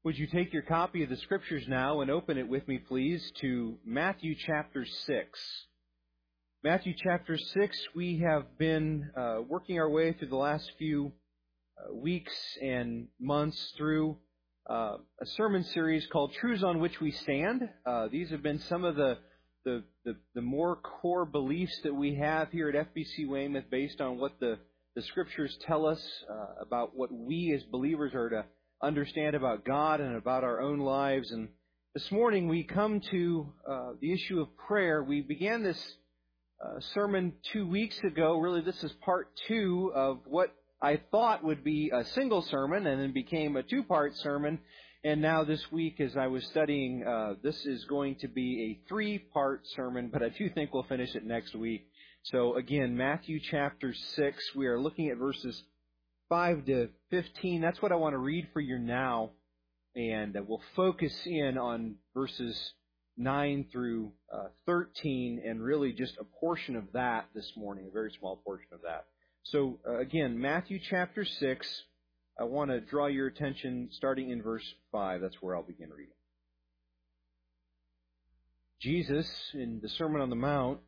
Would you take your copy of the Scriptures now and open it with me, please, to Matthew chapter 6. Matthew chapter 6, we have been working our way through the last few weeks and months through a sermon series called Truths on Which We Stand. These have been some of the more core beliefs that we have here at FBC Weymouth based on what the Scriptures tell us about what we as believers are to understand about God and about our own lives. And this morning we come to the issue of prayer. We began this sermon 2 weeks ago. Really, this is part 2 of what I thought would be a single sermon and then became a 2-part sermon. And now this week, as I was studying, this is going to be a 3-part sermon, but I do think we'll finish it next week. So again, Matthew chapter 6, we are looking at verses 5 to 15. That's what I want to read for you now. And we'll focus in on verses 9 through 13 and really just a portion of that this morning, a very small portion of that. So again, Matthew chapter 6, I want to draw your attention starting in verse 5. That's where I'll begin reading. Jesus, in the Sermon on the Mount,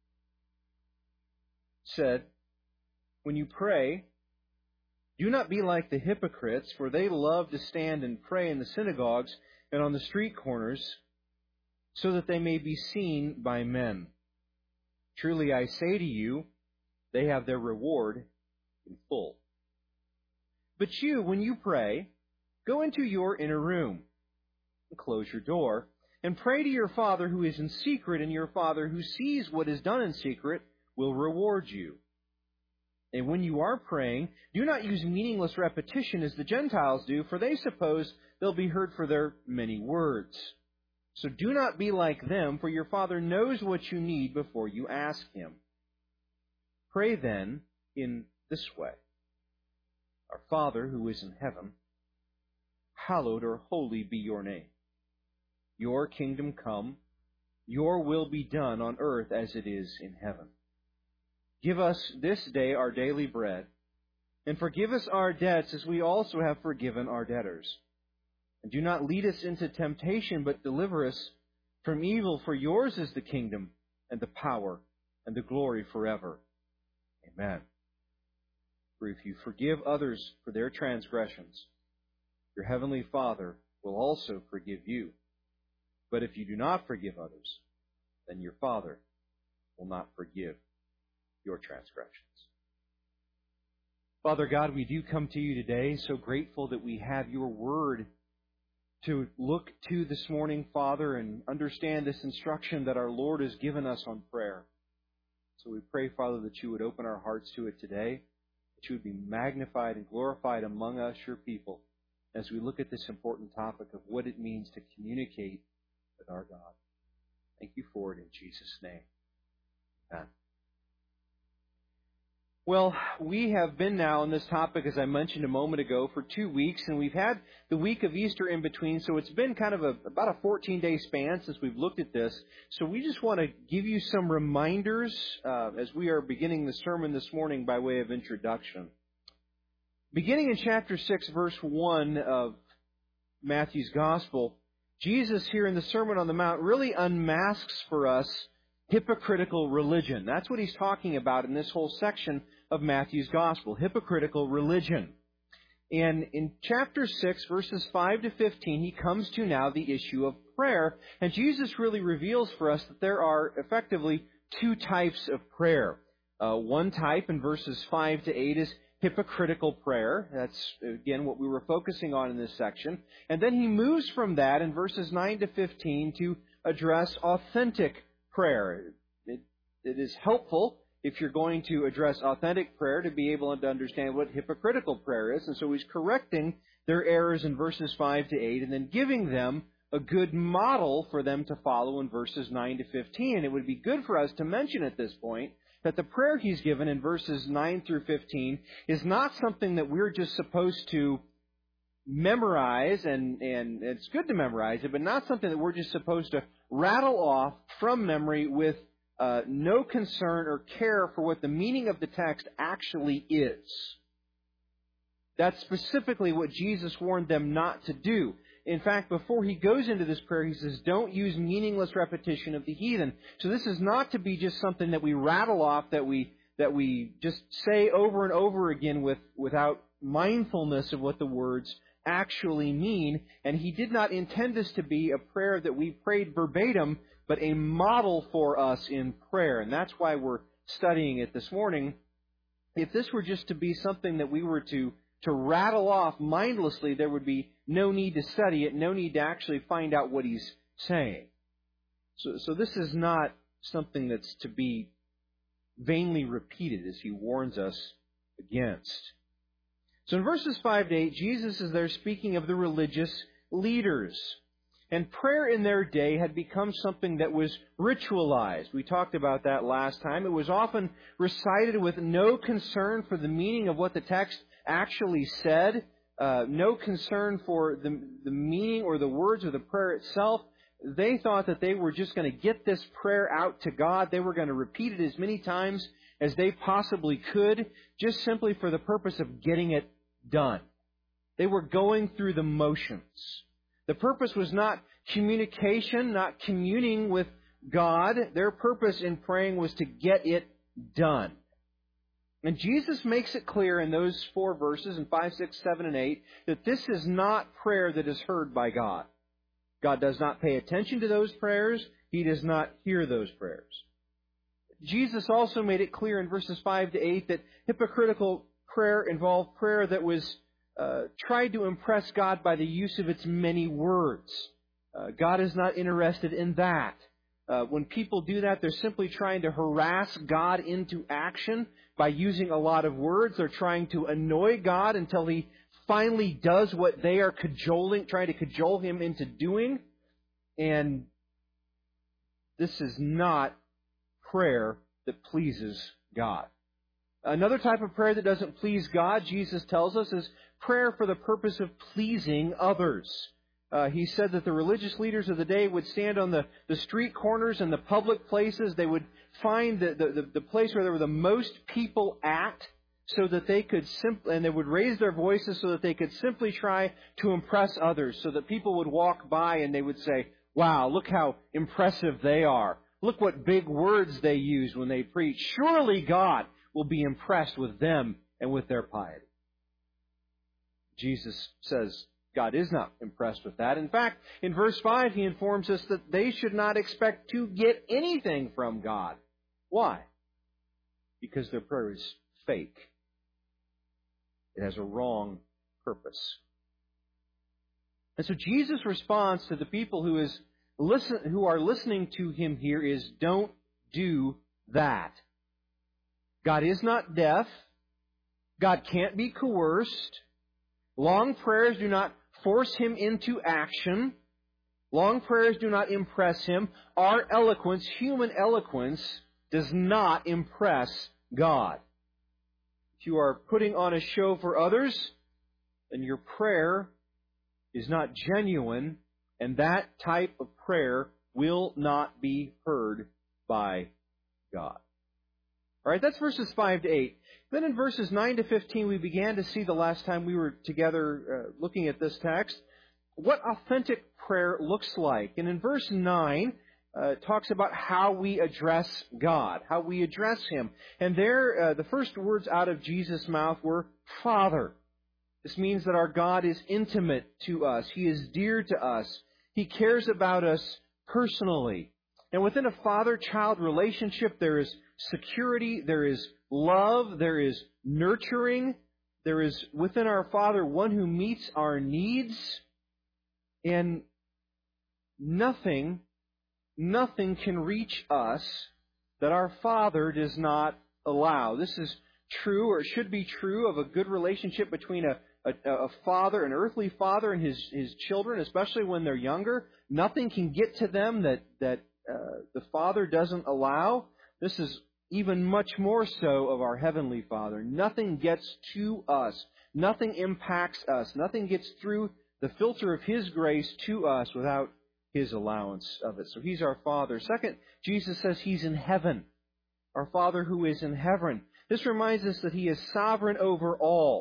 said, "When you pray, do not be like the hypocrites, for they love to stand and pray in the synagogues and on the street corners, so that they may be seen by men. Truly I say to you, they have their reward in full. But you, when you pray, go into your inner room and close your door, and pray to your Father who is in secret, and your Father who sees what is done in secret will reward you. And when you are praying, do not use meaningless repetition as the Gentiles do, for they suppose they'll be heard for their many words. So do not be like them, for your Father knows what you need before you ask Him. Pray then in this way. Our Father who is in heaven, hallowed or holy be your name. Your kingdom come, your will be done on earth as it is in heaven. Give us this day our daily bread, and forgive us our debts as we also have forgiven our debtors. And do not lead us into temptation, but deliver us from evil, for yours is the kingdom and the power and the glory forever. Amen. For if you forgive others for their transgressions, your heavenly Father will also forgive you. But if you do not forgive others, then your Father will not forgive your transgressions." Father God, we do come to you today, so grateful that we have your word to look to this morning, Father, and understand this instruction that our Lord has given us on prayer. So we pray, Father, that you would open our hearts to it today, that you would be magnified and glorified among us, your people, as we look at this important topic of what it means to communicate with our God. Thank you for it in Jesus' name. Amen. Well, we have been now on this topic, as I mentioned a moment ago, for 2 weeks, and we've had the week of Easter in between, so it's been kind of about a 14-day span since we've looked at this. So we just want to give you some reminders as we are beginning the sermon this morning by way of introduction. Beginning in chapter 6, verse 1 of Matthew's Gospel, Jesus here in the Sermon on the Mount really unmasks for us hypocritical religion. That's what he's talking about in this whole section of Matthew's Gospel, hypocritical religion. And in chapter 6, verses 5 to 15, he comes to now the issue of prayer. And Jesus really reveals for us that there are effectively 2 types of prayer. One type in verses 5 to 8 is hypocritical prayer. That's, again, what we were focusing on in this section. And then he moves from that in verses 9 to 15 to address authentic prayer. It is helpful if you're going to address authentic prayer to be able to understand what hypocritical prayer is. And so he's correcting their errors in verses 5 to 8 and then giving them a good model for them to follow in verses 9 to 15. And it would be good for us to mention at this point that the prayer he's given in verses 9 through 15 is not something that we're just supposed to memorize, and it's good to memorize it, but not something that we're just supposed to rattle off from memory with no concern or care for what the meaning of the text actually is. That's specifically what Jesus warned them not to do. In fact, before he goes into this prayer, he says, don't use meaningless repetition of the heathen. So this is not to be just something that we rattle off, that we just say over and over again without mindfulness of what the words actually mean. And he did not intend this to be a prayer that we prayed verbatim, but a model for us in prayer. And that's why we're studying it this morning. If this were just to be something that we were to rattle off mindlessly, there would be no need to study it, no need to actually find out what he's saying. So this is not something that's to be vainly repeated, as he warns us against. So in verses 5 to 8, Jesus is there speaking of the religious leaders. And prayer in their day had become something that was ritualized. We talked about that last time. It was often recited with no concern for the meaning of what the text actually said, no concern for the meaning or the words of the prayer itself. They thought that they were just going to get this prayer out to God. They were going to repeat it as many times as they possibly could, just simply for the purpose of getting it done. They were going through the motions. The purpose was not communication, not communing with God. Their purpose in praying was to get it done. And Jesus makes it clear in those 4 verses, in 5, 6, 7, and 8, that this is not prayer that is heard by God. God does not pay attention to those prayers. He does not hear those prayers. Jesus also made it clear in verses 5 to 8 that hypocritical prayer involved prayer that was tried to impress God by the use of its many words. God is not interested in that. When people do that, they're simply trying to harass God into action by using a lot of words. They're trying to annoy God until He finally does what they are trying to cajole Him into doing. And this is not prayer that pleases God. Another type of prayer that doesn't please God, Jesus tells us, is prayer for the purpose of pleasing others. He said that the religious leaders of the day would stand on the street corners and the public places. They would find the place where there were the most people at, so that they could and they would raise their voices so that they could simply try to impress others, so that people would walk by and they would say, wow, look how impressive they are. Look what big words they use when they preach. Surely God will be impressed with them and with their piety. Jesus says God is not impressed with that. In fact, in verse 5, He informs us that they should not expect to get anything from God. Why? Because their prayer is fake. It has a wrong purpose. And so Jesus' response to the people who are listening to Him here is, don't do that. God is not deaf. God can't be coerced. Long prayers do not force Him into action. Long prayers do not impress Him. Our eloquence, human eloquence, does not impress God. If you are putting on a show for others, then your prayer is not genuine, and that type of prayer will not be heard by God. All right, that's verses 5 to 8. Then in verses 9 to 15, we began to see the last time we were together looking at this text, what authentic prayer looks like. And in verse 9, it talks about how we address God, how we address Him. And there, the first words out of Jesus' mouth were, Father. This means that our God is intimate to us. He is dear to us. He cares about us personally. And within a father-child relationship, there is security, there is love, there is nurturing. There is within our Father one who meets our needs. And nothing can reach us that our Father does not allow. This is true, or should be true, of a good relationship between a father, an earthly father, and his children, especially when they're younger. Nothing can get to them that the Father doesn't allow. This is even much more so of our Heavenly Father. Nothing gets to us. Nothing impacts us. Nothing gets through the filter of His grace to us without His allowance of it. So He's our Father. Second, Jesus says He's in heaven. Our Father who is in heaven. This reminds us that He is sovereign over all.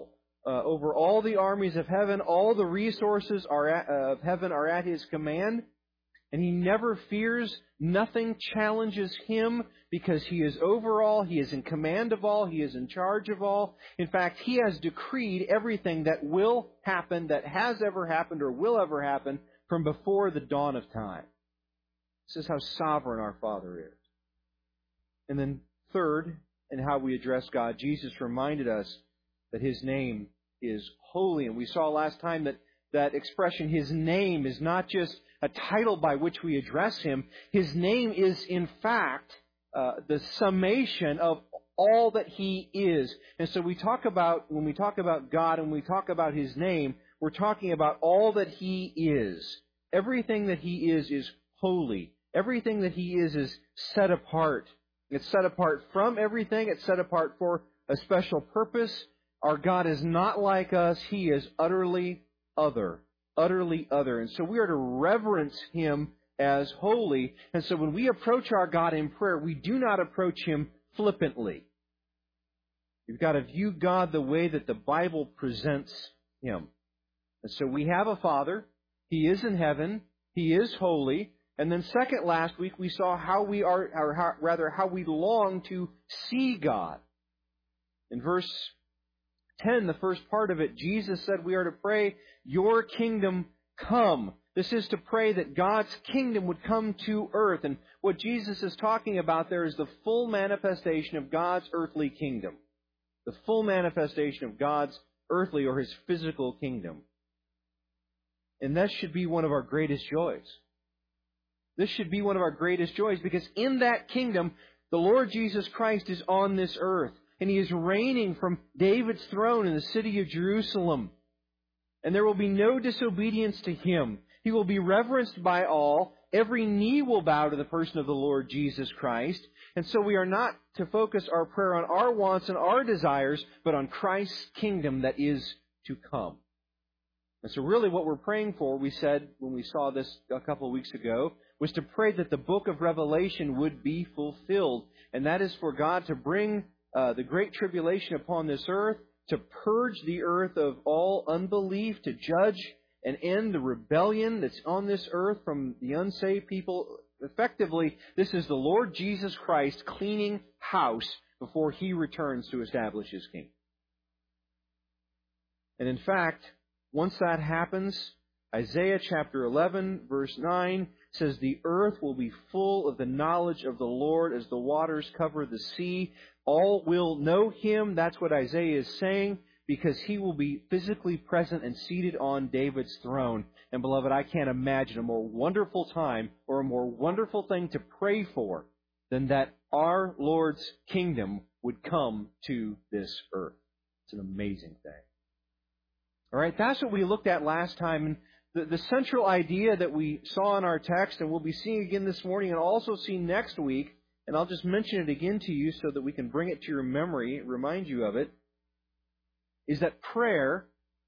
over all the armies of heaven. All the resources of heaven are at His command. And He never fears. Nothing challenges Him because He is over all. He is in command of all. He is in charge of all. In fact, He has decreed everything that will happen, that has ever happened or will ever happen from before the dawn of time. This is how sovereign our Father is. And then third, in how we address God, Jesus reminded us that His name is holy. And we saw last time that expression, His name, is not just a title by which we address Him. His name is, in fact, the summation of all that He is. And so when we talk about God and we talk about His name, we're talking about all that He is. Everything that He is holy. Everything that He is set apart. It's set apart from everything. It's set apart for a special purpose. Our God is not like us. He is utterly other. Utterly other. And so we are to reverence Him as holy. And so when we approach our God in prayer, we do not approach Him flippantly. You've got to view God the way that the Bible presents Him. And so we have a Father. He is in heaven. He is holy. And then second, last week, we saw how we long to see God. In verse 10, the first part of it, Jesus said we are to pray, "Your kingdom come." This is to pray that God's kingdom would come to earth. And what Jesus is talking about there is the full manifestation of God's earthly kingdom. The full manifestation of God's earthly or His physical kingdom. And that should be one of our greatest joys. This should be one of our greatest joys because in that kingdom, the Lord Jesus Christ is on this earth. And He is reigning from David's throne in the city of Jerusalem. And there will be no disobedience to Him. He will be reverenced by all. Every knee will bow to the person of the Lord Jesus Christ. And so we are not to focus our prayer on our wants and our desires, but on Christ's kingdom that is to come. And so really what we're praying for, we said when we saw this a couple of weeks ago, was to pray that the book of Revelation would be fulfilled. And that is for God to bring the great tribulation upon this earth, to purge the earth of all unbelief, to judge and end the rebellion that's on this earth from the unsaved people. Effectively, this is the Lord Jesus Christ cleaning house before He returns to establish His kingdom. And in fact, once that happens, Isaiah chapter 11, verse 9 says, "The earth will be full of the knowledge of the Lord as the waters cover the sea." All will know Him. That's what Isaiah is saying, because He will be physically present and seated on David's throne. And beloved, I can't imagine a more wonderful time or a more wonderful thing to pray for than that our Lord's kingdom would come to this earth. It's an amazing thing. All right, that's what we looked at last time. And the central idea that we saw in our text, and we'll be seeing again this morning and also see next week, and I'll just mention it again to you so that we can bring it to your memory, remind you of it, is that prayer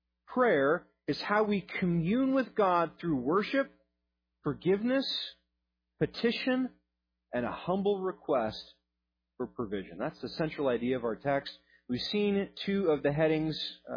is how we commune with God through worship, forgiveness, petition, and a humble request for provision. That's the central idea of our text. We've seen two of the headings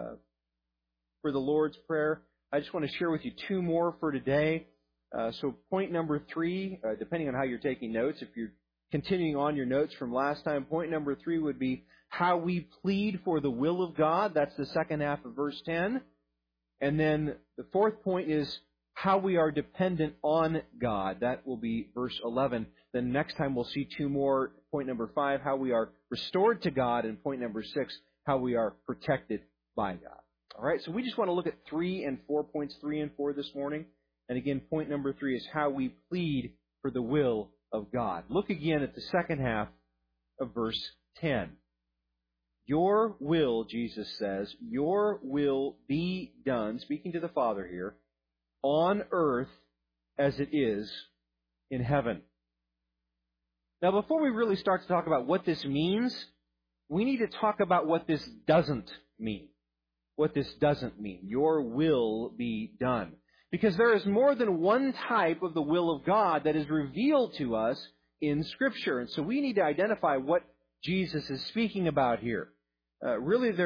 for the Lord's Prayer. I just want to share with you two more for today. So point number 3, depending on how you're taking notes, if you're continuing on your notes from last time, point number 3 would be how we plead for the will of God. That's the second half of verse 10. And then the fourth point is how we are dependent on God. That will be verse 11. Then next time we'll see two more. Point number 5, how we are restored to God. And point number 6, how we are protected by God. All right, so we just want to look at 3 and 4, points 3 and 4 this morning. And again, point number 3 is how we plead for the will of God. Look again at the second half of verse 10. Your will, Jesus says, your will be done, speaking to the Father here, on earth as it is in heaven. Now, before we really start to talk about what this means, we need to talk about what this doesn't mean. What this doesn't mean. Your will be done. Because there is more than one type of the will of God that is revealed to us in Scripture. And so we need to identify what Jesus is speaking about here. Really, there's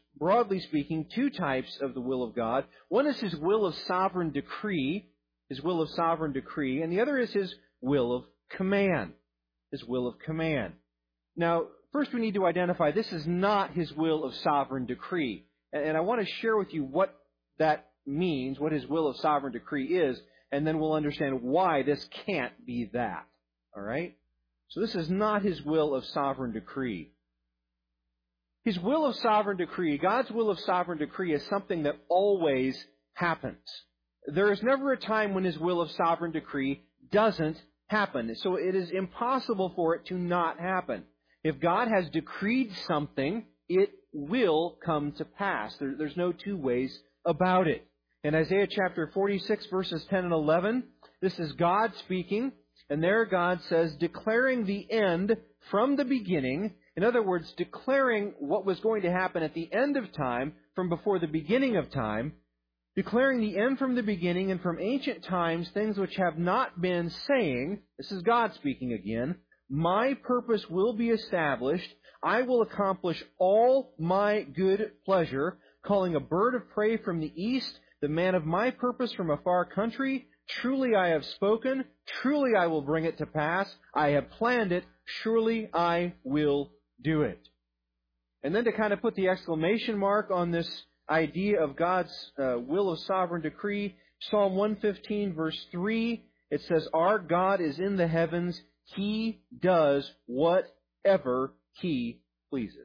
broadly speaking, two types of the will of God. One is His will of sovereign decree, His will of sovereign decree, and the other is His will of command, His will of command. Now, first we need to identify this is not His will of sovereign decree. And I want to share with you what that means, what His will of sovereign decree is, and then we'll understand why this can't be that. All right? So this is not His will of sovereign decree. His will of sovereign decree, God's will of sovereign decree, is something that always happens. There is never a time when His will of sovereign decree doesn't happen. So it is impossible for it to not happen. If God has decreed something, it will come to pass. There's no two ways about it. In Isaiah chapter 46, verses 10 and 11, this is God speaking, and there God says, declaring the end from the beginning. In other words, declaring what was going to happen at the end of time from before the beginning of time, declaring the end from the beginning and from ancient times, things which have not been, saying, this is God speaking again, my purpose will be established, I will accomplish all my good pleasure, calling a bird of prey from the east, the man of my purpose from a far country. Truly I have spoken, truly I will bring it to pass, I have planned it, surely I will do it. And then to kind of put the exclamation mark on this idea of God's will of sovereign decree, Psalm 115 verse 3, it says, our God is in the heavens, He does whatever He pleases.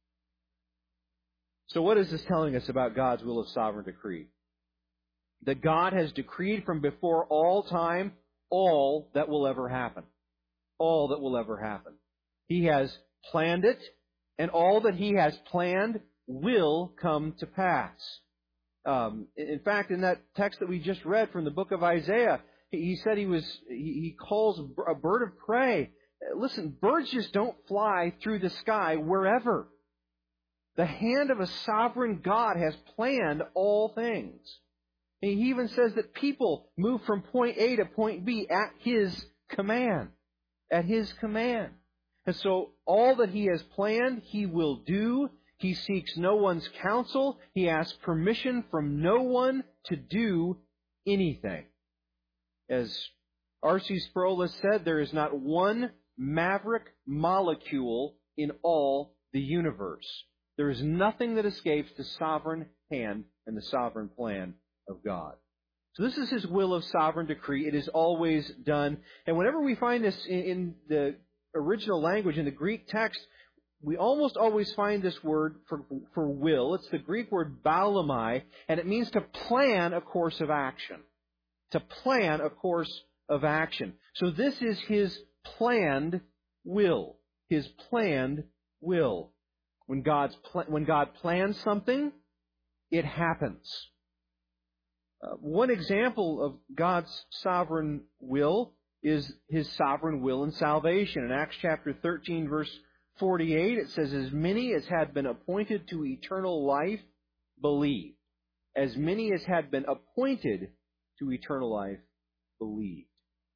So what is this telling us about God's will of sovereign decree? That God has decreed from before all time all that will ever happen. All that will ever happen. He has planned it, and all that He has planned will come to pass. In fact, in that text that we just read from the book of Isaiah, he said he calls a bird of prey. Listen, birds just don't fly through the sky wherever. The hand of a sovereign God has planned all things. And He even says that people move from point A to point B at His command. At His command. And so all that He has planned, He will do. He seeks no one's counsel. He asks permission from no one to do anything. As R.C. Sproul has said, there is not one maverick molecule in all the universe. There is nothing that escapes the sovereign hand and the sovereign plan of God. So this is His will of sovereign decree. It is always done. And whenever we find this in the original language, in the Greek text, we almost always find this word for will. It's the Greek word balamai, and it means to plan a course of action. To plan a course of action. So this is His planned will. His planned will. When God plans something, it happens. One example of God's sovereign will is His sovereign will in salvation. In Acts chapter 13, verse 48, it says, as many as had been appointed to eternal life believed. As many as had been appointed to eternal life believed.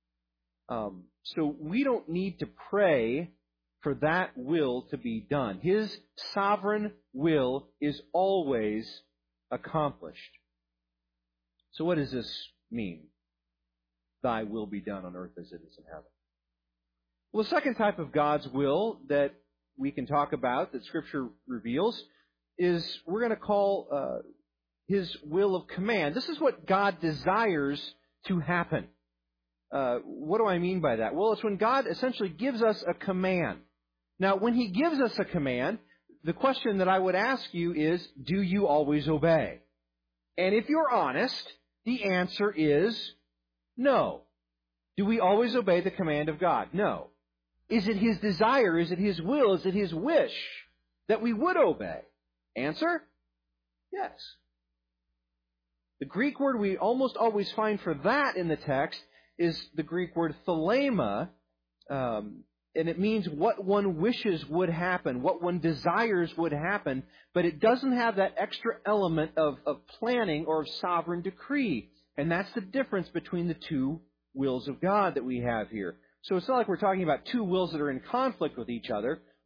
So we don't need to pray for that will to be done. His sovereign will is always accomplished. So what does this mean? Thy will be done on earth as it is in heaven. Well, the second type of God's will that we can talk about, that Scripture reveals, is we're going to call His will of command. This is what God desires to happen. What do I mean by that? Well, it's when God essentially gives us a command. Now, when He gives us a command, the question that I would ask you is, do you always obey? And if you're honest, the answer is no. Do we always obey the command of God? No. Is it His desire? Is it His will? Is it His wish that we would obey? Answer? Yes. The Greek word we almost always find for that in the text is the Greek word thelema, and it means what one wishes would happen, what one desires would happen, but it doesn't have that extra element of planning or of sovereign decree. And that's the difference between the two wills of God that we have here. So it's not like we're talking about two wills that are in conflict with each other.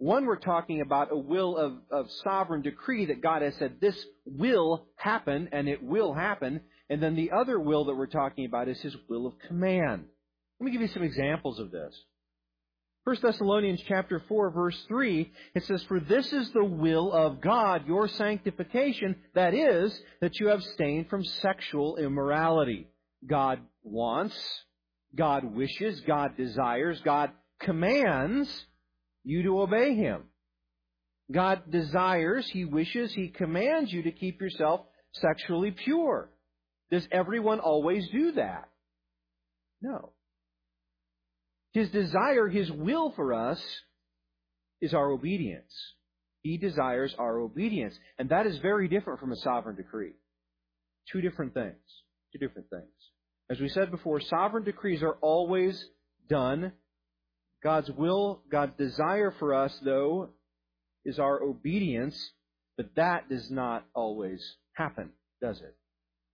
One, we're talking about a will of sovereign decree that God has said this will happen, and it will happen. And then the other will that we're talking about is His will of command. Let me give you some examples of this. 1 Thessalonians chapter 4, verse 3, it says, "For this is the will of God, your sanctification, that is, that you abstain from sexual immorality." God wants, God wishes, God desires, God commands you to obey Him. God desires, He wishes, He commands you to keep yourself sexually pure. Does everyone always do that? No. His desire, His will for us is our obedience. He desires our obedience. And that is very different from a sovereign decree. Two different things. As we said before, sovereign decrees are always done. God's will, God's desire for us, though, is our obedience. But that does not always happen, does it?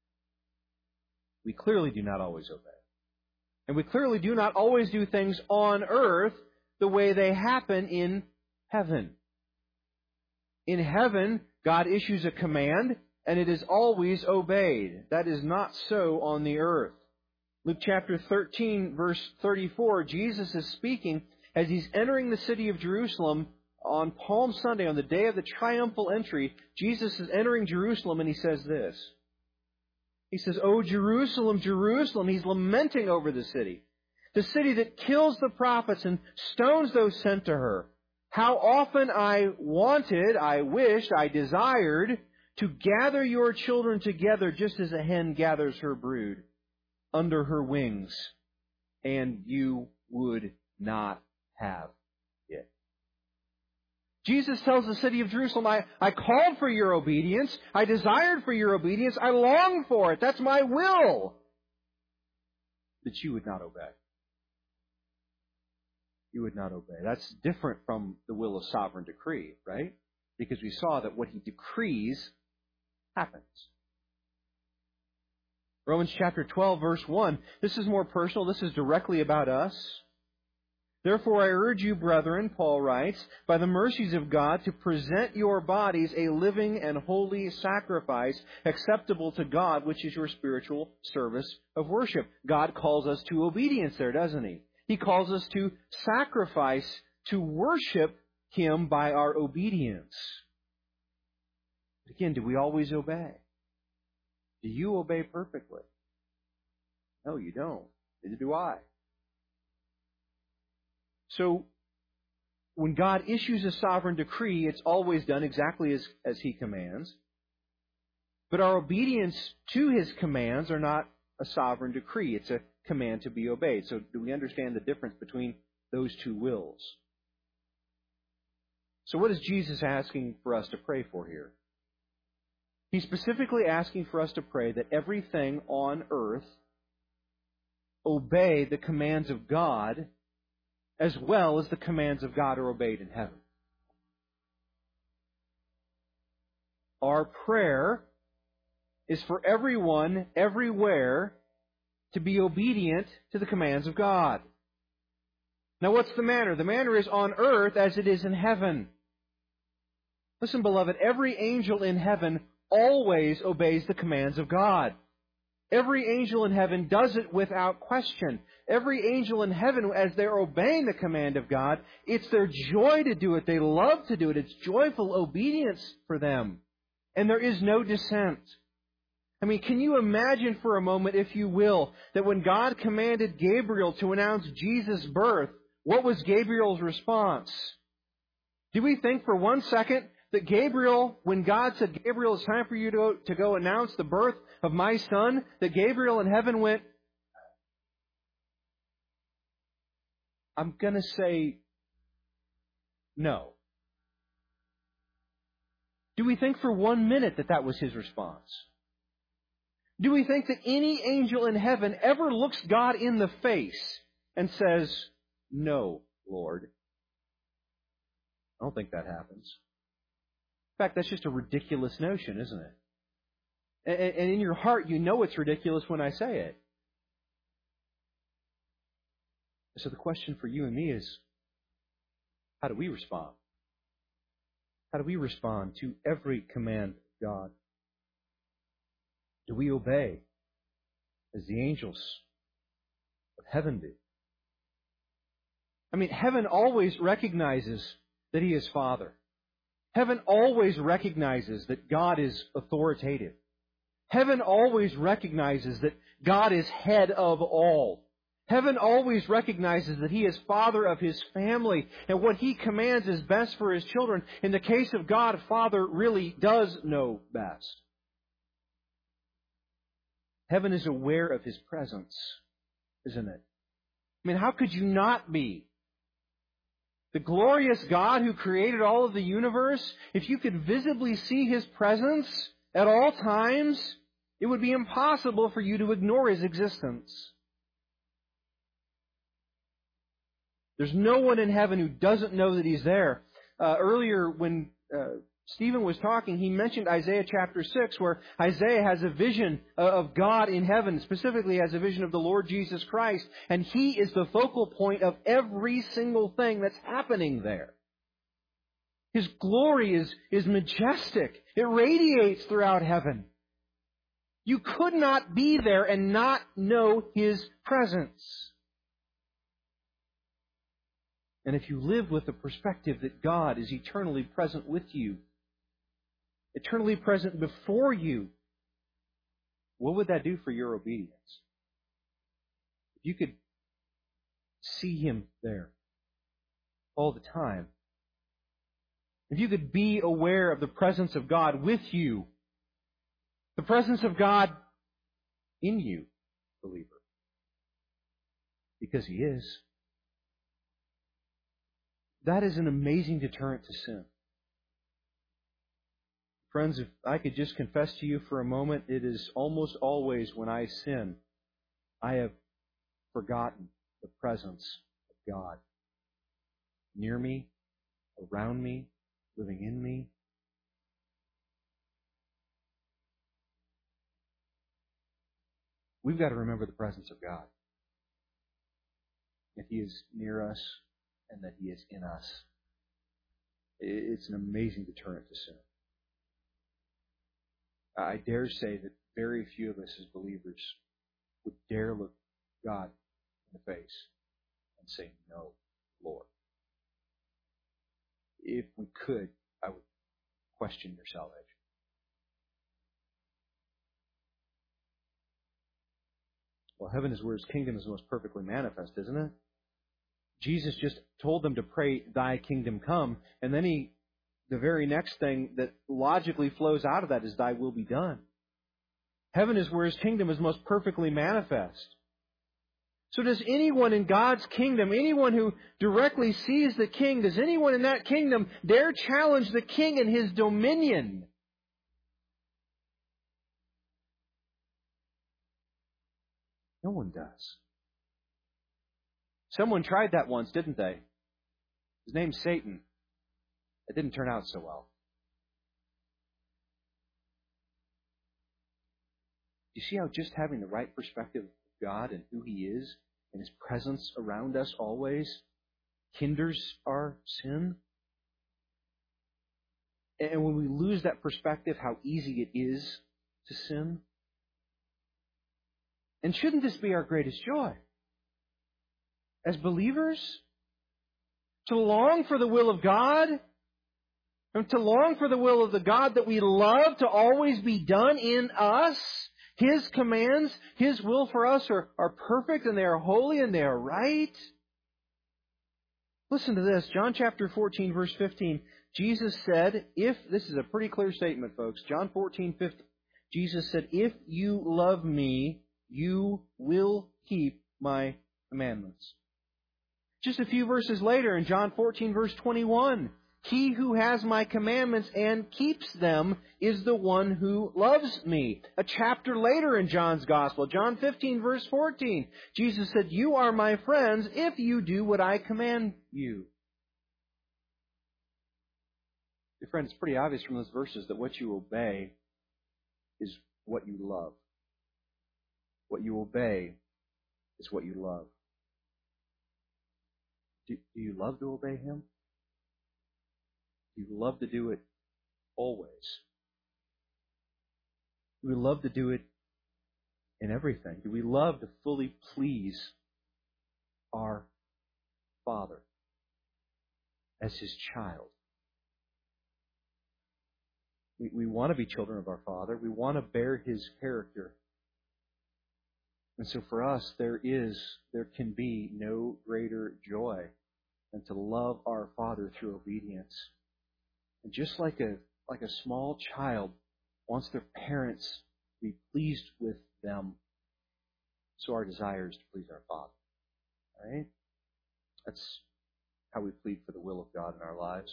We clearly do not always obey. And we clearly do not always do things on earth the way they happen in heaven. In heaven, God issues a command, and it is always obeyed. That is not so on the earth. Luke chapter 13, verse 34, Jesus is speaking as He's entering the city of Jerusalem on Palm Sunday, on the day of the triumphal entry. Jesus is entering Jerusalem, and He says this. He says, "O Jerusalem, Jerusalem," He's lamenting over the city that kills the prophets and stones those sent to her. "How often I wanted, I wished, I desired to gather your children together just as a hen gathers her brood under her wings, and you would not have it." Jesus tells the city of Jerusalem, I called for your obedience. I desired for your obedience. I long for it. That's my will. But you would not obey. You would not obey. That's different from the will of sovereign decree, right? Because we saw that what He decrees happens. Romans chapter 12, verse 1. This is more personal. This is directly about us. "Therefore I urge you, brethren," Paul writes, "by the mercies of God, to present your bodies a living and holy sacrifice, acceptable to God, which is your spiritual service of worship." God calls us to obedience there, doesn't He? He calls us to sacrifice, to worship Him by our obedience. Again, do we always obey? Do you obey perfectly? No, you don't. Neither do I. So, when God issues a sovereign decree, it's always done exactly as He commands. But our obedience to His commands are not a sovereign decree. It's a command to be obeyed. So do we understand the difference between those two wills? So what is Jesus asking for us to pray for here? He's specifically asking for us to pray that everything on earth obey the commands of God as well as the commands of God are obeyed in heaven. Our prayer is for everyone, everywhere, to be obedient to the commands of God. Now what's the manner? The manner is on earth as it is in heaven. Listen, beloved, every angel in heaven always obeys the commands of God. Every angel in heaven does it without question. Every angel in heaven, as they're obeying the command of God, it's their joy to do it. They love to do it. It's joyful obedience for them. And there is no dissent. I mean, can you imagine for a moment, if you will, that when God commanded Gabriel to announce Jesus' birth, what was Gabriel's response? Do we think for one second that Gabriel, when God said, "Gabriel, it's time for you to go announce the birth of my son," that Gabriel in heaven went, "I'm going to say no"? Do we think for 1 minute that that was his response? Do we think that any angel in heaven ever looks God in the face and says, "No, Lord"? I don't think that happens. In fact, that's just a ridiculous notion, isn't it? And in your heart, you know it's ridiculous when I say it. So the question for you and me is, how do we respond? How do we respond to every command of God? Do we obey as the angels of heaven do? I mean, heaven always recognizes that He is Father. Heaven always recognizes that God is authoritative. Heaven always recognizes that God is head of all. Heaven always recognizes that He is Father of His family, and what He commands is best for His children. In the case of God, Father really does know best. Heaven is aware of His presence, isn't it? I mean, how could you not be? The glorious God who created all of the universe, if you could visibly see His presence at all times, it would be impossible for you to ignore His existence. There's no one in heaven who doesn't know that He's there. Earlier, when Stephen was talking, he mentioned Isaiah chapter 6, where Isaiah has a vision of God in heaven, specifically has a vision of the Lord Jesus Christ, and He is the focal point of every single thing that's happening there. His glory is majestic. It radiates throughout heaven. You could not be there and not know His presence. And if you live with the perspective that God is eternally present with you, eternally present before you, what would that do for your obedience? If you could see Him there all the time, if you could be aware of the presence of God with you, the presence of God in you, believer, because He is. That is an amazing deterrent to sin. Friends, if I could just confess to you for a moment, it is almost always when I sin, I have forgotten the presence of God near me, around me, living in me. We've got to remember the presence of God. That He is near us and that He is in us. It's an amazing deterrent to sin. I dare say that very few of us as believers would dare look God in the face and say, "No, Lord." If we could, I would question your salvation. Well, heaven is where His kingdom is most perfectly manifest, isn't it? Jesus just told them to pray, "Thy kingdom come," and then the very next thing that logically flows out of that is, "Thy will be done." Heaven is where His kingdom is most perfectly manifest. So does anyone in God's kingdom, anyone who directly sees the King, does anyone in that kingdom dare challenge the King and His dominion? No one does. Someone tried that once, didn't they? His name's Satan. It didn't turn out so well. You see how just having the right perspective of God and who He is and His presence around us always hinders our sin? And when we lose that perspective, how easy it is to sin? And shouldn't this be our greatest joy? As believers, to long for the will of God, and to long for the will of the God that we love to always be done in us. His commands, His will for us are perfect and they are holy and they are right. Listen to this, John chapter 14, verse 15. Jesus said, this is a pretty clear statement, folks. John 14:15. Jesus said, "If you love me, you will keep my commandments." Just a few verses later in John 14, verse 21, "He who has my commandments and keeps them is the one who loves me." A chapter later in John's Gospel, John 15, verse 14, Jesus said, "You are my friends if you do what I command you." Dear friend, it's pretty obvious from those verses that what you obey is what you love. What you obey is what you love. Do you love to obey Him? Do we love to do it always? Do we love to do it in everything? Do we love to fully please our Father as His child? We want to be children of our Father. We want to bear His character. And so for us, there can be no greater joy than to love our Father through obedience. And just like a small child wants their parents to be pleased with them, so our desire is to please our Father. Right? That's how we plead for the will of God in our lives.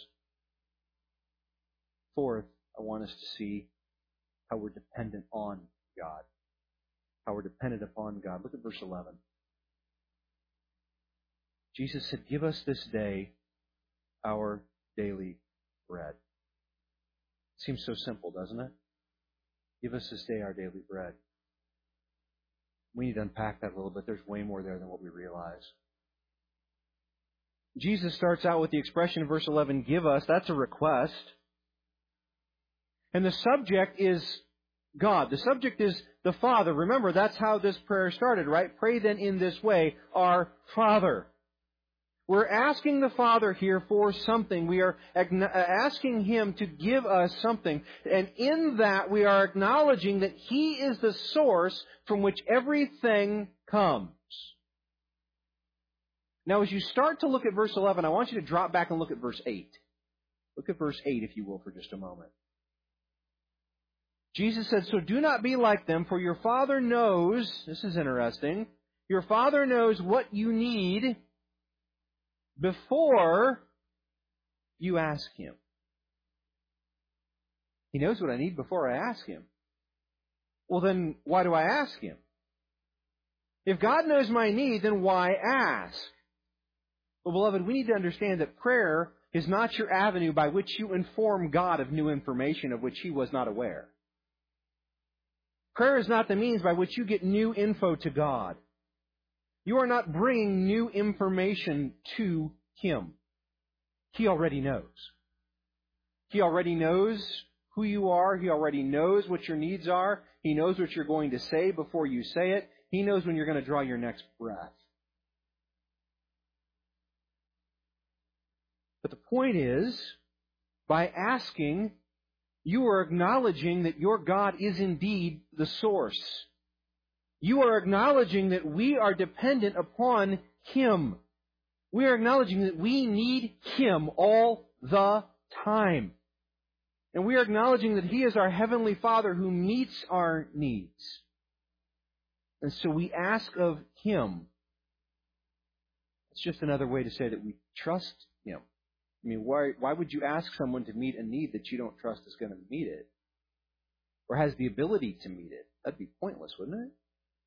Fourth, I want us to see how we're dependent on God. How we're dependent upon God. Look at verse 11. Jesus said, "Give us this day our daily bread." Seems so simple, doesn't it? Give us this day our daily bread. We need to unpack that a little bit. There's way more there than what we realize. Jesus starts out with the expression in verse 11, "Give us." That's a request. And the subject is God. The subject is the Father. Remember, that's how this prayer started, right? Pray then in this way, our Father. We're asking the Father here for something. We are asking Him to give us something. And in that, we are acknowledging that He is the source from which everything comes. Now, as you start to look at verse 11, I want you to drop back and look at verse 8. Look at verse 8, if you will, for just a moment. Jesus said, "So do not be like them, for your Father knows," this is interesting, "your Father knows what you need before you ask Him." He knows what I need before I ask Him. Well, then why do I ask Him? If God knows my need, then why ask? Well, beloved, we need to understand that prayer is not your avenue by which you inform God of new information of which He was not aware. Prayer is not the means by which you get new info to God. You are not bringing new information to Him. He already knows. He already knows who you are. He already knows what your needs are. He knows what you're going to say before you say it. He knows when you're going to draw your next breath. But the point is, by asking, you are acknowledging that your God is indeed the source. You are acknowledging that we are dependent upon Him. We are acknowledging that we need Him all the time. And we are acknowledging that He is our Heavenly Father who meets our needs. And so we ask of Him. It's just another way to say that we trust Him. I mean, why would you ask someone to meet a need that you don't trust is going to meet it? Or has the ability to meet it? That'd be pointless, wouldn't it?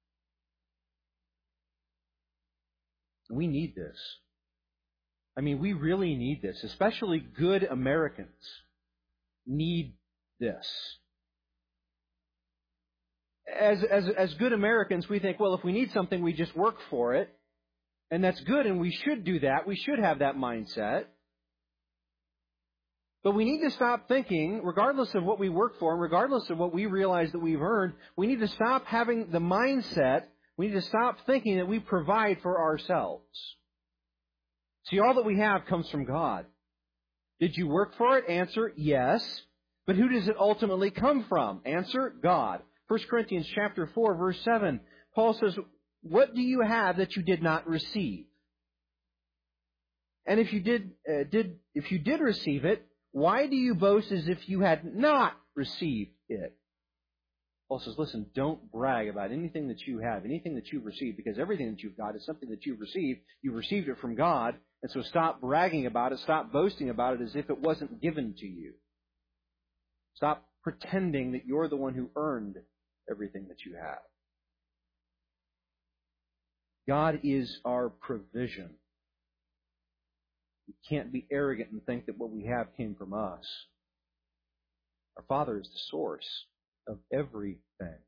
We need this. I mean, we really need this. Especially good Americans need this. As good Americans, we think, well, if we need something, we just work for it. And that's good, and we should do that. We should have that mindset. But we need to stop thinking, regardless of what we work for, and regardless of what we realize that we've earned, we need to stop having the mindset, we need to stop thinking that we provide for ourselves. See, all that we have comes from God. Did you work for it? Answer, yes. But who does it ultimately come from? Answer, God. 1 Corinthians chapter 4, verse 7, Paul says, "What do you have that you did not receive? And if you did receive it, why do you boast as if you had not received it?" Paul says, listen, don't brag about anything that you have, anything that you've received, because everything that you've got is something that you've received. You received it from God, and so stop bragging about it, stop boasting about it as if it wasn't given to you. Stop pretending that you're the one who earned everything that you have. God is our provision. We can't be arrogant and think that what we have came from us. Our Father is the source of everything.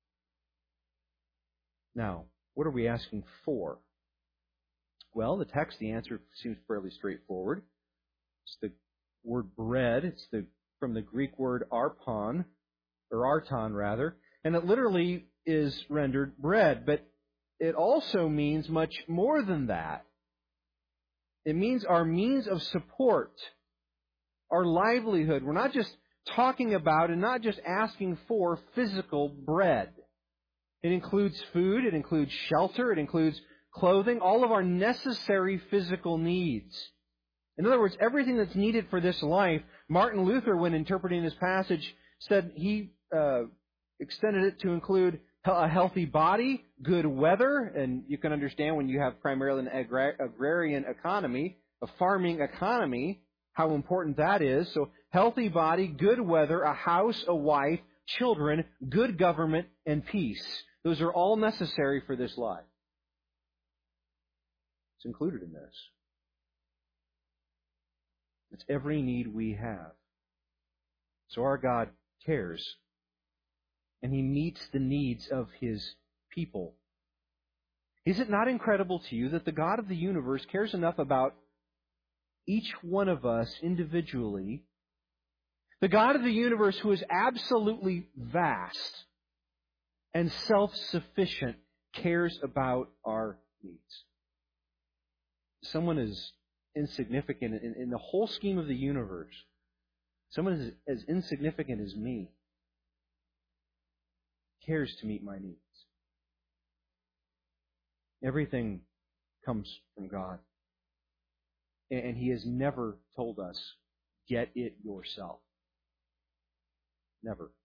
Now, what are we asking for? Well, the answer seems fairly straightforward. It's word bread. It's from the Greek word arpon, or arton rather, and it literally is rendered bread, but it also means much more than that. It means our means of support, our livelihood. We're not just talking about and not just asking for physical bread. It includes food, it includes shelter, it includes clothing, all of our necessary physical needs. In other words, everything that's needed for this life. Martin Luther, when interpreting this passage, said he extended it to include a healthy body, good weather, and you can understand when you have primarily an agrarian economy, a farming economy, how important that is. So healthy body, good weather, a house, a wife, children, good government, and peace. Those are all necessary for this life. It's included in this. It's every need we have. So our God cares. And He meets the needs of His people. Is it not incredible to you that the God of the universe cares enough about each one of us individually? The God of the universe, who is absolutely vast and self-sufficient, cares about our needs. Someone is insignificant in the whole scheme of the universe. Someone is as insignificant as me cares to meet my needs. Everything comes from God. And He has never told us, get it yourself. Never.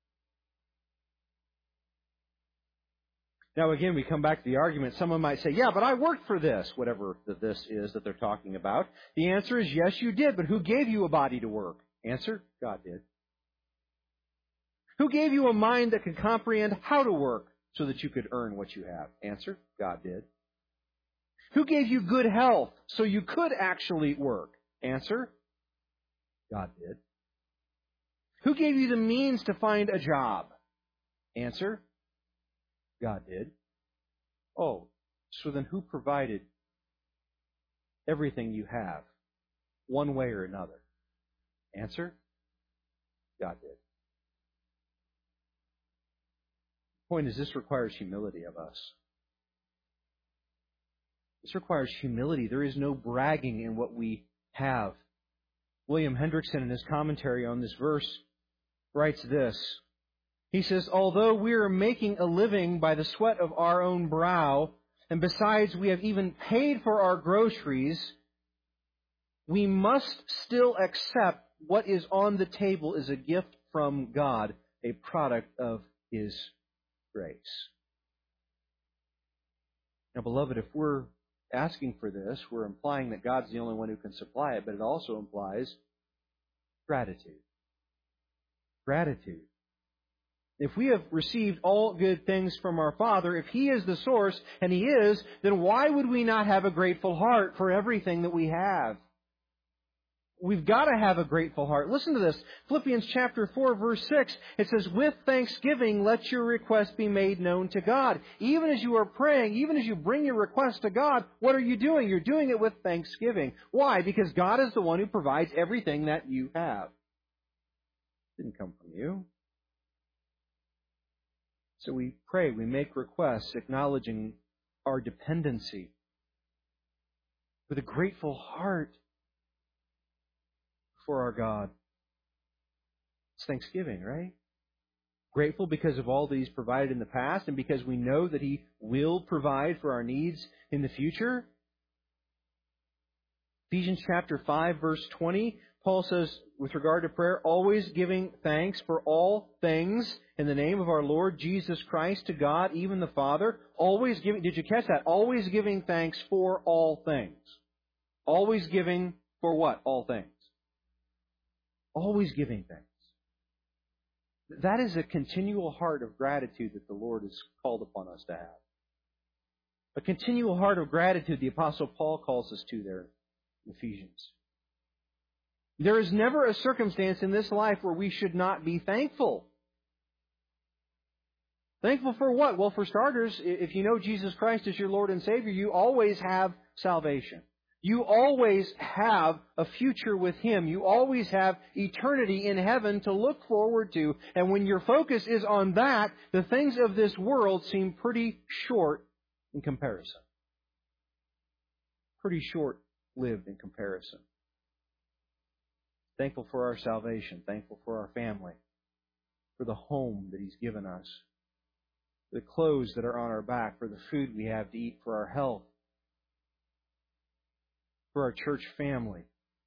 Now again, we come back to the argument. Someone might say, yeah, but I worked for this, whatever this is that they're talking about. The answer is yes, you did, but who gave you a body to work? Answer, God did. Who gave you a mind that could comprehend how to work so that you could earn what you have? Answer, God did. Who gave you good health so you could actually work? Answer, God did. Who gave you the means to find a job? Answer, God did. Oh, so then who provided everything you have, one way or another? Answer, God did. The point is, this requires humility of us. This requires humility. There is no bragging in what we have. William Hendrickson, in his commentary on this verse, writes this. He says, although we are making a living by the sweat of our own brow, and besides we have even paid for our groceries, we must still accept what is on the table as a gift from God, a product of His grace. Now, beloved, if we're asking for this, we're implying that God's the only one who can supply it, but it also implies gratitude. Gratitude. If we have received all good things from our Father, if He is the source, and He is, then why would we not have a grateful heart for everything that we have? We've got to have a grateful heart. Listen to this. Philippians chapter 4, verse 6. It says, with thanksgiving, let your request be made known to God. Even as you are praying, even as you bring your request to God, what are you doing? You're doing it with thanksgiving. Why? Because God is the one who provides everything that you have. It didn't come from you. So we pray, we make requests, acknowledging our dependency with a grateful heart for our God. It's Thanksgiving, right? Grateful because of all that He's provided in the past and because we know that He will provide for our needs in the future. Ephesians chapter 5, verse 20, Paul says, with regard to prayer, always giving thanks for all things in the name of our Lord Jesus Christ to God, even the Father. Always giving, did you catch that? Always giving thanks for all things. Always giving for what? All things. Always giving thanks. That is a continual heart of gratitude that the Lord has called upon us to have. A continual heart of gratitude the Apostle Paul calls us to there in Ephesians. There is never a circumstance in this life where we should not be thankful. Thankful for what? Well, for starters, if you know Jesus Christ as your Lord and Savior, you always have salvation. You always have a future with Him. You always have eternity in heaven to look forward to. And when your focus is on that, the things of this world seem pretty short in comparison. Pretty short-lived in comparison. Thankful for our salvation. Thankful for our family. For the home that He's given us. The clothes that are on our back. For the food we have to eat. For our health. For our church family.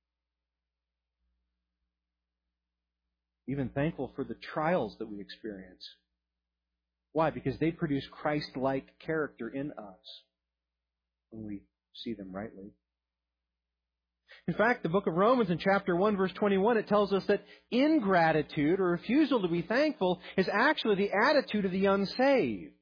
Even thankful for the trials that we experience. Why? Because they produce Christ-like character in us when we see them rightly. In fact, the book of Romans in chapter 1, verse 21, it tells us that ingratitude or refusal to be thankful is actually the attitude of the unsaved.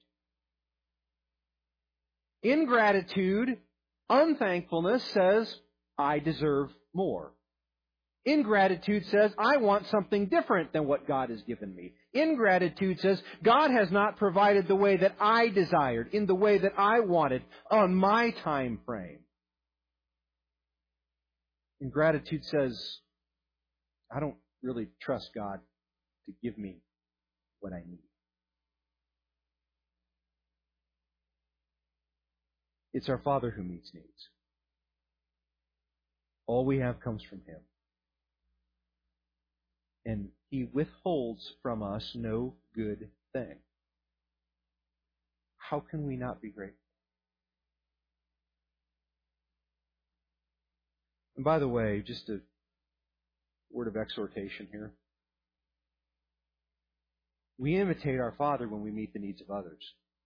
Ingratitude, unthankfulness says, I deserve more. Ingratitude says, I want something different than what God has given me. Ingratitude says, God has not provided the way that I desired, in the way that I wanted, on my time frame. Ingratitude says, I don't really trust God to give me what I need. It's our Father who meets needs. All we have comes from Him. And He withholds from us no good thing. How can we not be grateful? And by the way, just a word of exhortation here. We imitate our Father when we meet the needs of others.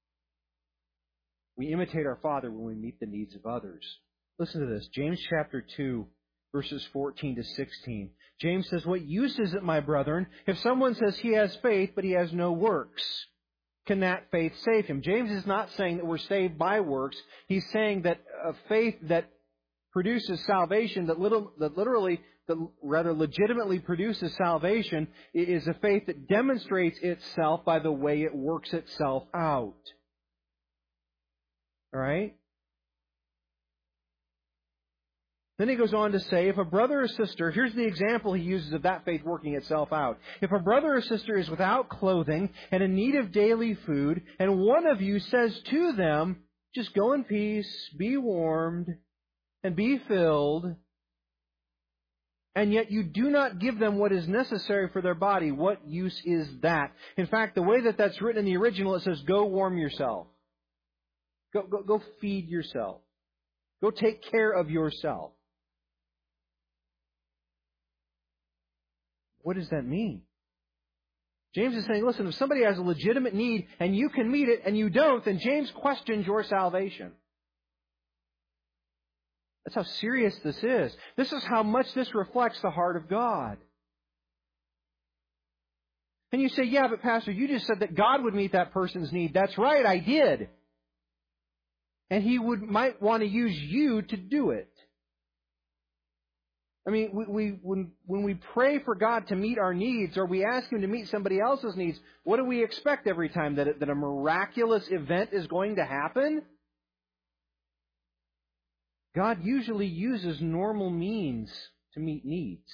We imitate our Father when we meet the needs of others. Listen to this. James chapter 2, verses 14 to 16. James says, what use is it, my brethren, if someone says he has faith, but he has no works? Can that faith save him? James is not saying that we're saved by works. He's saying that a faith that produces salvation, that legitimately produces salvation, is a faith that demonstrates itself by the way it works itself out. All right? Then he goes on to say, if a brother or sister, here's the example he uses of that faith working itself out. If a brother or sister is without clothing and in need of daily food, and one of you says to them, just go in peace, be warmed, and be filled, and yet you do not give them what is necessary for their body, what use is that? In fact, the way that that's written in the original, it says, go warm yourself. Go feed yourself. Go take care of yourself. What does that mean? James is saying, listen, if somebody has a legitimate need and you can meet it and you don't, then James questions your salvation. That's how serious this is. This is how much this reflects the heart of God. And you say, yeah, but Pastor, you just said that God would meet that person's need. That's right, I did. And He might want to use you to do it. I mean, when we pray for God to meet our needs, or we ask Him to meet somebody else's needs, what do we expect every time? That a miraculous event is going to happen? God usually uses normal means to meet needs.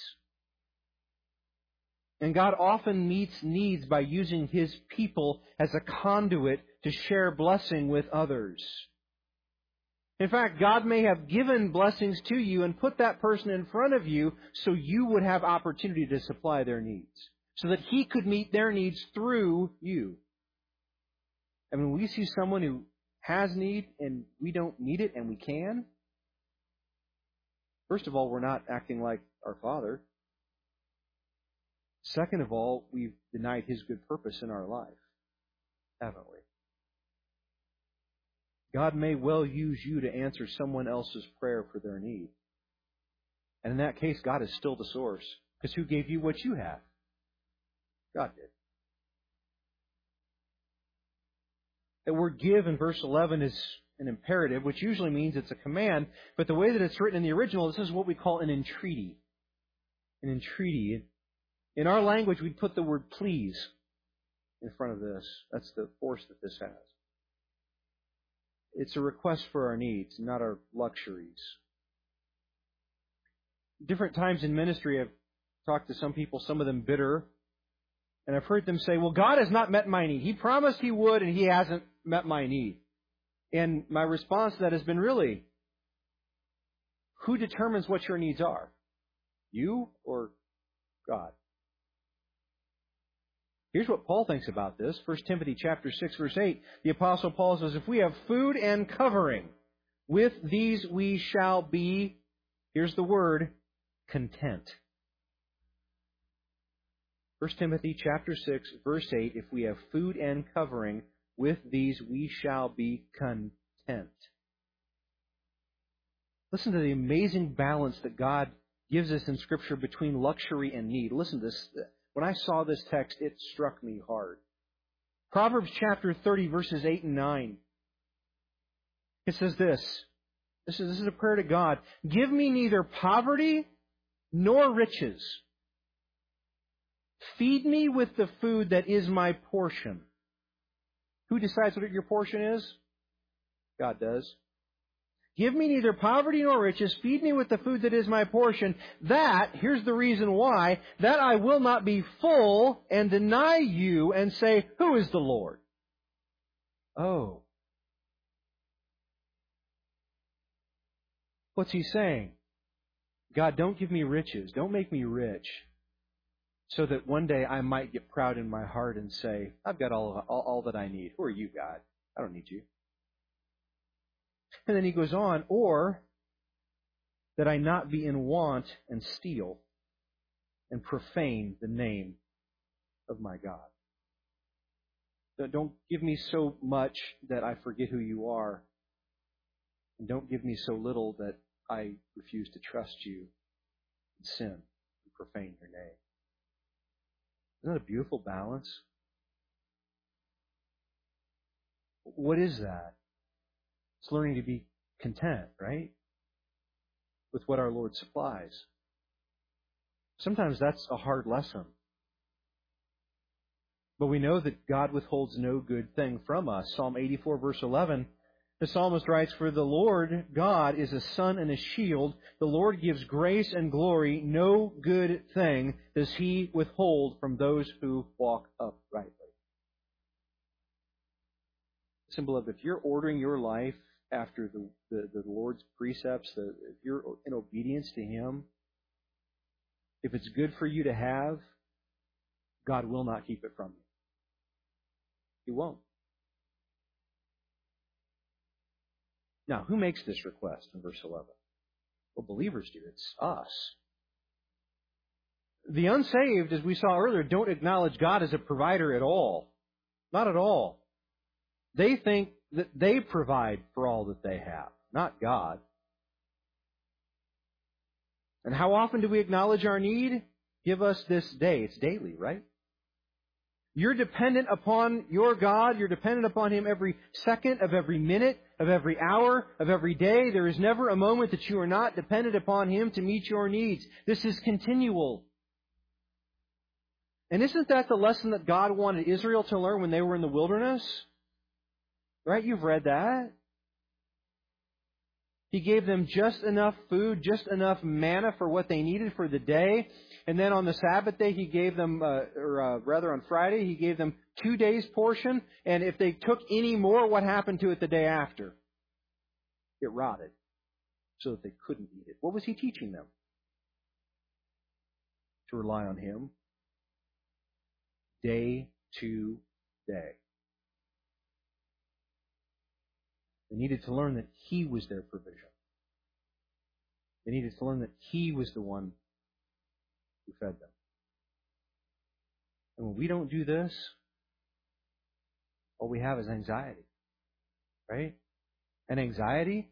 And God often meets needs by using His people as a conduit to share blessing with others. In fact, God may have given blessings to you and put that person in front of you so you would have opportunity to supply their needs, so that He could meet their needs through you. And when we see someone who has need and we don't need it and we can, first of all, we're not acting like our Father. Second of all, we've denied His good purpose in our life, haven't we? God may well use you to answer someone else's prayer for their need. And in that case, God is still the source. Because who gave you what you have? God did. The word give in verse 11 is an imperative, which usually means it's a command. But the way that it's written in the original, this is what we call an entreaty. An entreaty. In our language, we'd put the word please in front of this. That's the force that this has. It's a request for our needs, not our luxuries. Different times in ministry, I've talked to some people, some of them bitter, and I've heard them say, well, God has not met my need. He promised He would, and He hasn't met my need. And my response to that has been, really, who determines what your needs are? You or God? Here's what Paul thinks about this. 1 Timothy chapter 6, verse 8. The Apostle Paul says, if we have food and covering, with these we shall be, here's the word, content. 1 Timothy chapter 6, verse 8. If we have food and covering, with these we shall be content. Listen to the amazing balance that God gives us in Scripture between luxury and need. Listen to this. When I saw this text, it struck me hard. Proverbs chapter 30, verses 8 and 9. It says this. This is a prayer to God. Give me neither poverty nor riches. Feed me with the food that is my portion. Who decides what your portion is? God does. Give me neither poverty nor riches. Feed me with the food that is my portion. That, here's the reason why, that I will not be full and deny you and say, who is the Lord? Oh. What's he saying? God, don't give me riches. Don't make me rich. So that one day I might get proud in my heart and say, I've got all that I need. Who are you, God? I don't need you. And then he goes on, or that I not be in want and steal and profane the name of my God. Don't give me so much that I forget who you are. And don't give me so little that I refuse to trust you and sin and profane your name. Isn't that a beautiful balance? What is that? It's learning to be content, right? With what our Lord supplies. Sometimes that's a hard lesson. But we know that God withholds no good thing from us. Psalm 84, verse 11, the psalmist writes, for the Lord God is a sun and a shield. The Lord gives grace and glory. No good thing does He withhold from those who walk uprightly. Listen, beloved, if you're ordering your life after the Lord's precepts, if you're in obedience to Him, if it's good for you to have, God will not keep it from you. He won't. Now, who makes this request in verse 11? Well, believers do. It's us. The unsaved, as we saw earlier, don't acknowledge God as a provider at all. Not at all. They think that they provide for all that they have, not God. And how often do we acknowledge our need? Give us this day. It's daily, right? You're dependent upon your God. You're dependent upon Him every second of every minute, of every hour, of every day. There is never a moment that you are not dependent upon Him to meet your needs. This is continual. And isn't that the lesson that God wanted Israel to learn when they were in the wilderness? Right? You've read that. He gave them just enough food, just enough manna for what they needed for the day. And then on the Sabbath day, He gave them, on Friday, He gave them 2 days' portion. And if they took any more, what happened to it the day after? It rotted so that they couldn't eat it. What was He teaching them? To rely on Him day to day. They needed to learn that He was their provision. They needed to learn that He was the one who fed them. And when we don't do this, all we have is anxiety. Right? And anxiety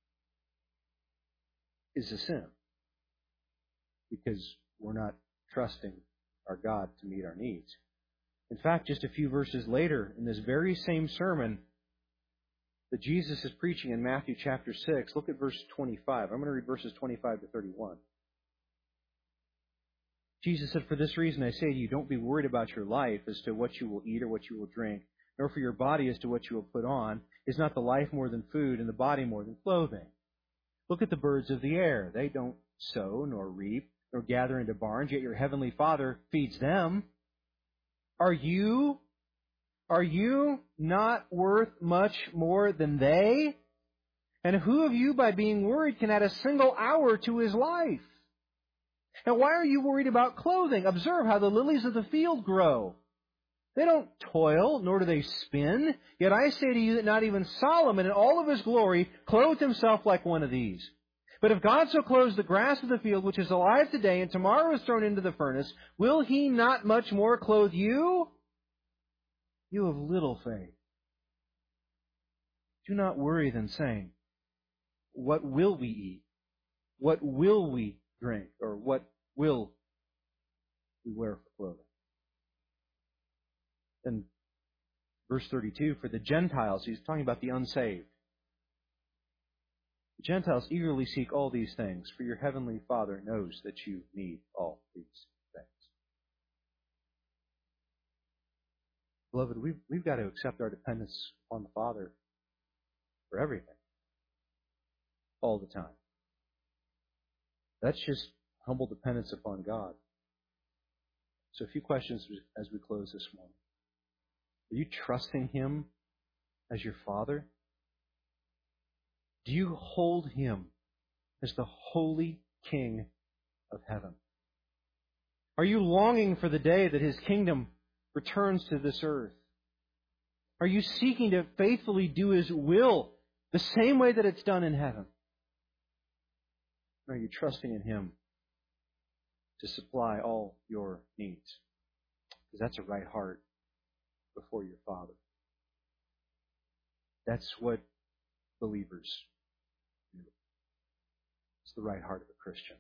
is a sin. Because we're not trusting our God to meet our needs. In fact, just a few verses later, in this very same sermon that Jesus is preaching in Matthew chapter 6, look at verse 25. I'm going to read verses 25 to 31. Jesus said, for this reason I say to you, don't be worried about your life as to what you will eat or what you will drink, nor for your body as to what you will put on. Is not the life more than food and the body more than clothing? Look at the birds of the air. They don't sow nor reap nor gather into barns, yet your heavenly Father feeds them. Are you not worth much more than they? And who of you, by being worried, can add a single hour to his life? And why are you worried about clothing? Observe how the lilies of the field grow. They don't toil, nor do they spin. Yet I say to you that not even Solomon in all of his glory clothed himself like one of these. But if God so clothes the grass of the field, which is alive today and tomorrow is thrown into the furnace, will He not much more clothe you? You of little faith. Do not worry then, saying, what will we eat? What will we drink? Or what will we wear for clothing? Then verse 32, for the Gentiles, he's talking about the unsaved. The Gentiles eagerly seek all these things, for your heavenly Father knows that you need all these things. Beloved, we've got to accept our dependence on the Father for everything, all the time. That's just humble dependence upon God. So a few questions as we close this morning. Are you trusting Him as your Father? Do you hold Him as the holy King of heaven? Are you longing for the day that His kingdom returns to this earth? Are you seeking to faithfully do His will the same way that it's done in heaven? Or are you trusting in Him to supply all your needs? Because that's a right heart before your Father. That's what believers do. It's the right heart of a Christian.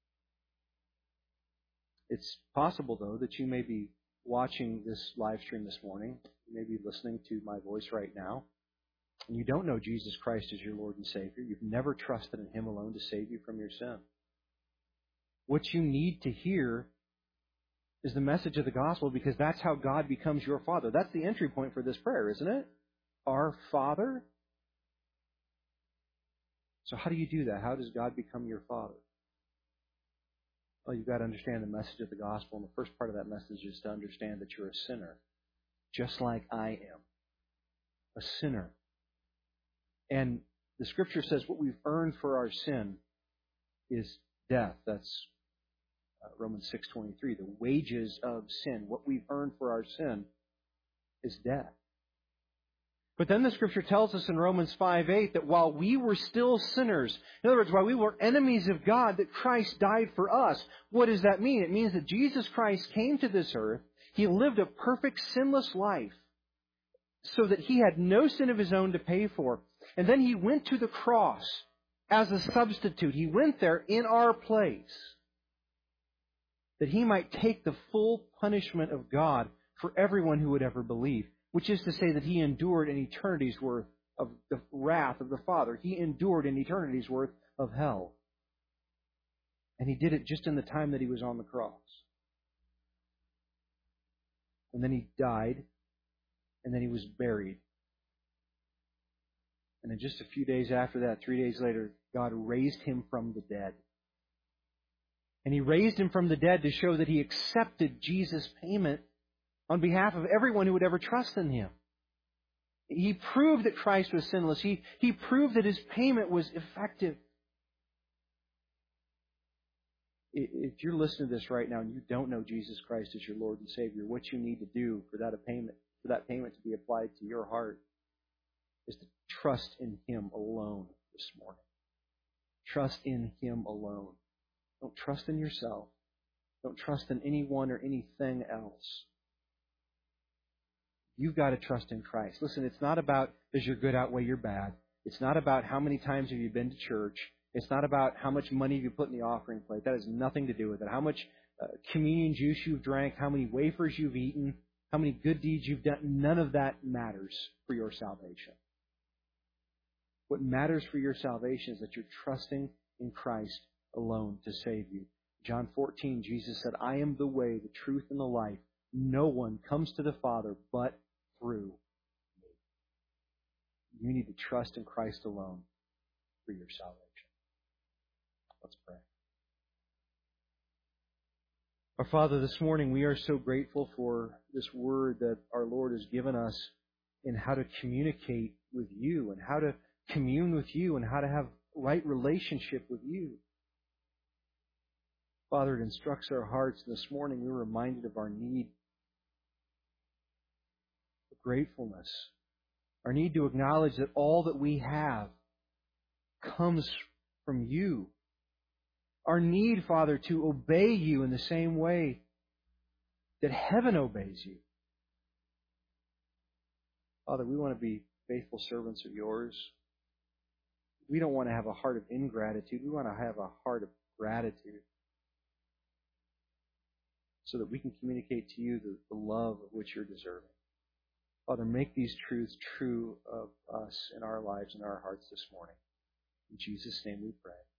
It's possible, though, that you may be watching this live stream this morning. You may be listening to my voice right now, and you don't know Jesus Christ as your Lord and Savior. You've never trusted in Him alone to save you from your sin. What you need to hear is the message of the gospel, because that's how God becomes your Father. That's the entry point for this prayer, isn't it? Our Father. So how do you do that? How does God become your Father? Well, you've got to understand the message of the gospel, and the first part of that message is to understand that you're a sinner, just like I am. A sinner. And the Scripture says what we've earned for our sin is death. That's Romans 6:23. The wages of sin, what we've earned for our sin, is death. But then the Scripture tells us in Romans 5:8 that while we were still sinners, in other words, while we were enemies of God, that Christ died for us. What does that mean? It means that Jesus Christ came to this earth. He lived a perfect, sinless life so that He had no sin of His own to pay for. And then He went to the cross as a substitute. He went there in our place, that He might take the full punishment of God for everyone who would ever believe, which is to say that He endured an eternity's worth of the wrath of the Father. He endured an eternity's worth of hell. And He did it just in the time that He was on the cross. And then He died, and then He was buried. And then just a few days after that, 3 days later, God raised Him from the dead. And He raised Him from the dead to show that He accepted Jesus' payment on behalf of everyone who would ever trust in Him. He proved that Christ was sinless. He proved that His payment was effective. If you're listening to this right now and you don't know Jesus Christ as your Lord and Savior, what you need to do for that payment to be applied to your heart is to trust in Him alone this morning. Trust in Him alone. Don't trust in yourself. Don't trust in anyone or anything else. You've got to trust in Christ. Listen, it's not about does your good outweigh your bad. It's not about how many times have you been to church. It's not about how much money you put in the offering plate. That has nothing to do with it. How much communion juice you've drank, how many wafers you've eaten, how many good deeds you've done. None of that matters for your salvation. What matters for your salvation is that you're trusting in Christ alone to save you. John 14, Jesus said, I am the way, the truth, and the life. No one comes to the Father but through me. You need to trust in Christ alone for your salvation. Let's pray. Our Father, this morning we are so grateful for this word that our Lord has given us in how to communicate with you and how to commune with you and how to have right relationship with you. Father, it instructs our hearts. And this morning we're reminded of our need of gratefulness, our need to acknowledge that all that we have comes from you. Our need, Father, to obey you in the same way that heaven obeys you. Father, we want to be faithful servants of yours. We don't want to have a heart of ingratitude. We want to have a heart of gratitude so that we can communicate to you the love of which you're deserving. Father, make these truths true of us in our lives and our hearts this morning. In Jesus' name we pray.